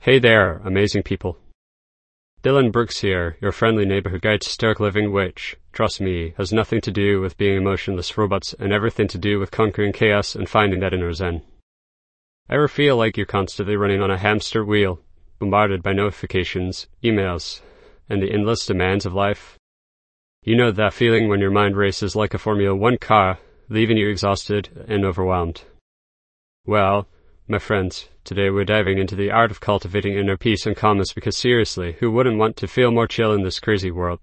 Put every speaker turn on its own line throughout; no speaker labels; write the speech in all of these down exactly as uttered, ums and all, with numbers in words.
Hey there, amazing people. Dylan Brooks here, your friendly neighborhood guide to stoic living, which, trust me, has nothing to do with being emotionless robots and everything to do with conquering chaos and finding that inner zen. Ever feel like you're constantly running on a hamster wheel, bombarded by notifications, emails, and the endless demands of life? You know that feeling when your mind races like a Formula One car, leaving you exhausted and overwhelmed. Well, my friends, today we're diving into the art of cultivating inner peace and calmness because seriously, who wouldn't want to feel more chill in this crazy world?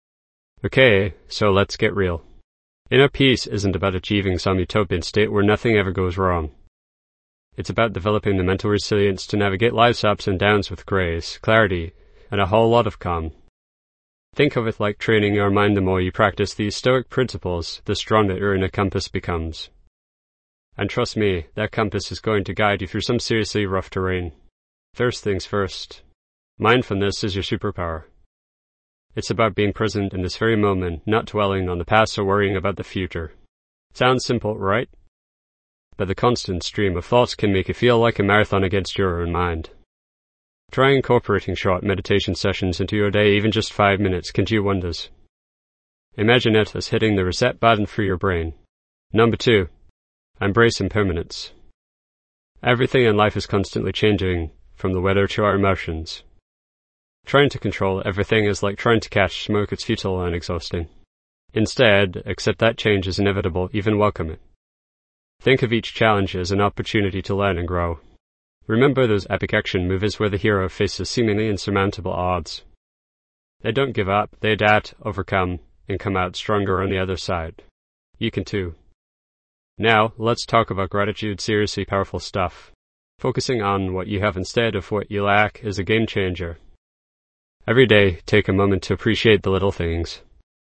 Okay, so let's get real. Inner peace isn't about achieving some utopian state where nothing ever goes wrong. It's about developing the mental resilience to navigate life's ups and downs with grace, clarity, and a whole lot of calm. Think of it like training your mind. The more you practice these stoic principles, the stronger your inner compass becomes. And trust me, that compass is going to guide you through some seriously rough terrain. First things first, mindfulness is your superpower. It's about being present in this very moment, not dwelling on the past or worrying about the future. Sounds simple, right? But the constant stream of thoughts can make you feel like a marathon against your own mind. Try incorporating short meditation sessions into your day. Even just five minutes can do wonders. Imagine it as hitting the reset button for your brain. Number two, embrace impermanence. Everything in life is constantly changing, from the weather to our emotions. Trying to control everything is like trying to catch smoke. It's futile and exhausting. Instead, accept that change is inevitable, even welcome it. Think of each challenge as an opportunity to learn and grow. Remember those epic action movies where the hero faces seemingly insurmountable odds. They don't give up, they adapt, overcome, and come out stronger on the other side. You can too. Now, let's talk about gratitude. Seriously powerful stuff. Focusing on what you have instead of what you lack is a game changer. Every day, take a moment to appreciate the little things.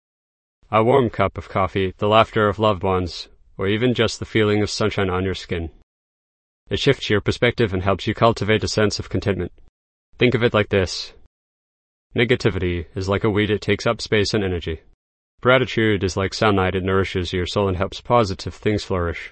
A warm cup of coffee, the laughter of loved ones, or even just the feeling of sunshine on your skin. It shifts your perspective and helps you cultivate a sense of contentment. Think of it like this. Negativity is like a weed. It takes up space and energy. Gratitude is like sunlight. It nourishes your soul and helps positive things flourish.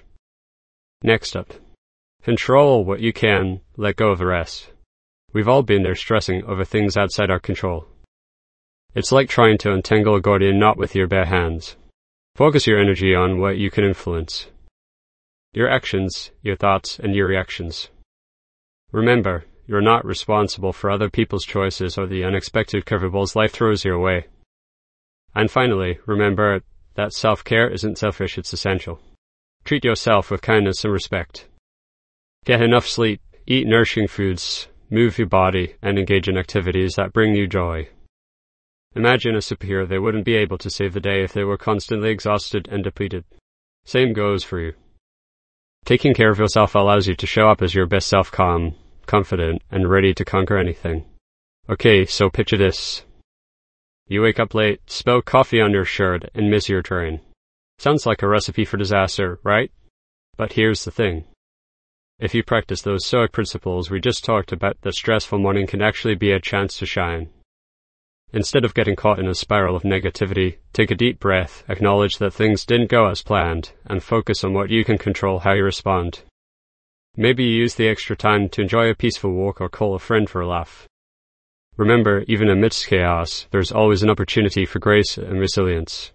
Next up, control what you can, let go of the rest. We've all been there, stressing over things outside our control. It's like trying to untangle a Gordian knot with your bare hands. Focus your energy on what you can influence. Your actions, your thoughts, and your reactions. Remember, you're not responsible for other people's choices or the unexpected curveballs life throws your way. And finally, remember that self-care isn't selfish, it's essential. Treat yourself with kindness and respect. Get enough sleep, eat nourishing foods, move your body, and engage in activities that bring you joy. Imagine a superhero. They wouldn't be able to save the day if they were constantly exhausted and depleted. Same goes for you. Taking care of yourself allows you to show up as your best self, calm, confident, and ready to conquer anything. Okay, so picture this. You wake up late, spill coffee on your shirt, and miss your train. Sounds like a recipe for disaster, right? But here's the thing. If you practice those stoic principles we just talked about, the stressful morning can actually be a chance to shine. Instead of getting caught in a spiral of negativity, take a deep breath, acknowledge that things didn't go as planned, and focus on what you can control, how you respond. Maybe you use the extra time to enjoy a peaceful walk or call a friend for a laugh. Remember, even amidst chaos, there's always an opportunity for grace and resilience.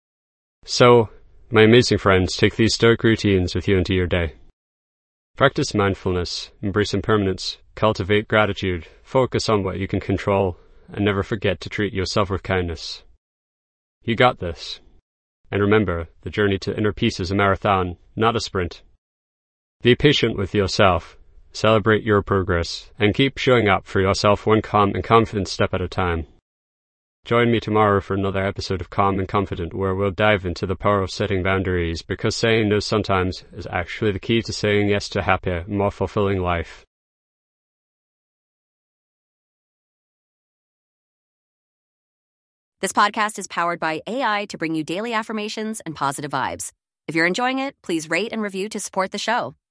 So, my amazing friends, take these stoic routines with you into your day. Practice mindfulness, embrace impermanence, cultivate gratitude, focus on what you can control, and never forget to treat yourself with kindness. You got this. And remember, the journey to inner peace is a marathon, not a sprint. Be patient with yourself, celebrate your progress, and keep showing up for yourself one calm and confident step at a time. Join me tomorrow for another episode of Calm and Confident, where we'll dive into the power of setting boundaries, because saying no sometimes is actually the key to saying yes to a happier, more fulfilling life.
This podcast is powered by A I to bring you daily affirmations and positive vibes. If you're enjoying it, please rate and review to support the show.